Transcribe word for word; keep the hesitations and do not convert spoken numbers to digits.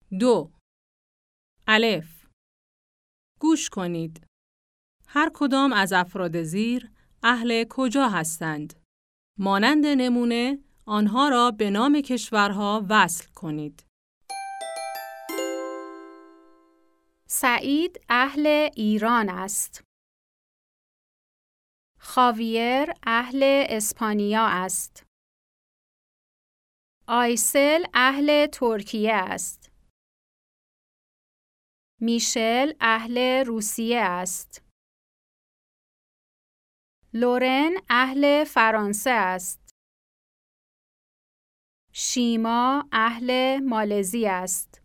دو. الف. گوش کنید. هر کدام از افراد زیر اهل کجا هستند؟ مانند نمونه آنها را به نام کشورها وصل کنید. سعید اهل ایران است. خاویر اهل اسپانیا است. آیسل اهل ترکیه است. میشل اهل روسیه است. لورن اهل فرانسه است. شیما اهل مالزی است.